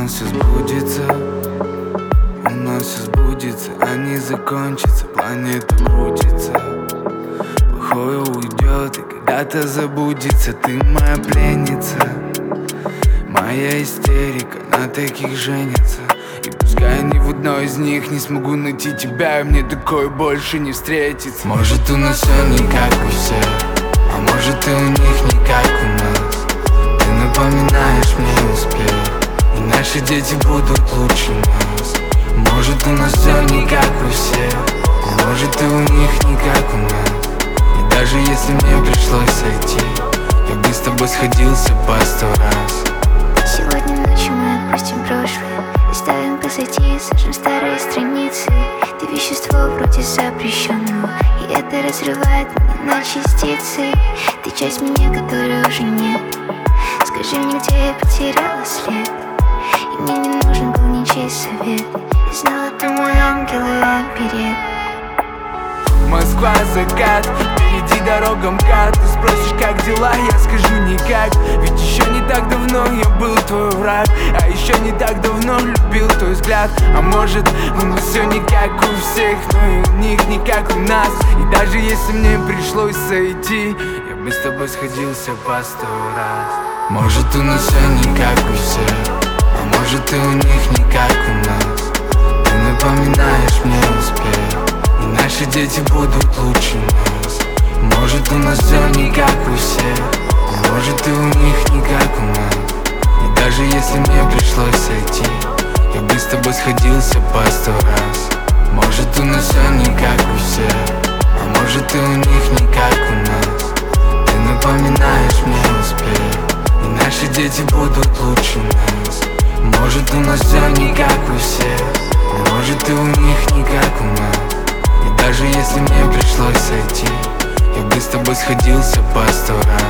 нас все сбудется, у нас все сбудется, а не закончится, планета крутится. Плохое уйдет и когда-то забудется. Ты моя пленница, моя истерика, на таких женятся. И пускай ни в одной из них не смогу найти тебя, и мне такое больше не встретится. Может, у нас все не как у всех, а может и у них не как у нас. Ты напоминаешь мне успех, и наши дети будут лучше нас. Может, у нас все не как у всех, а может и у них не как у нас. И даже если мне пришлось сойти, я бы с тобой сходился по 100 раз. Сегодня ночью мы отпустим прошлое, оставим позади, сожжем старые страницы. Ты вещество вроде запрещенного, и это разрывает меня на частицы. Ты часть меня, которой уже нет. Скажи мне, где я потеряла след, и мне не нужен был ничей совет. Я знала, ты мой ангел и оберег. Москва, закат, впереди дорога МКАД. Ты спросишь, как дела, я скажу никак. Ведь еще не так давно я был твой враг, а еще не так давно любил твой взгляд. А может, у нас все не как у всех, но и у них не как у нас. И даже если мне пришлось сойти, я бы с тобой сходился по 100 раз. Может, у нас все не как у всех, а может и у них не как у нас. Ты напоминаешь мне успех, и наши дети будут лучше нас. Может, у нас все не как у всех, а может и у них не как у нас. И даже если мне пришлось сойти, я бы с тобой сходился по 100 раз. Может, у нас все не как у всех, а может и у них не как у нас. Ты напоминаешь мне успех, и наши дети будут лучше нас. Может, у нас все не как у всех, а может и у них не как у нас. И даже если мне пришлось сойти, я бы с тобой сходился по 100 раз.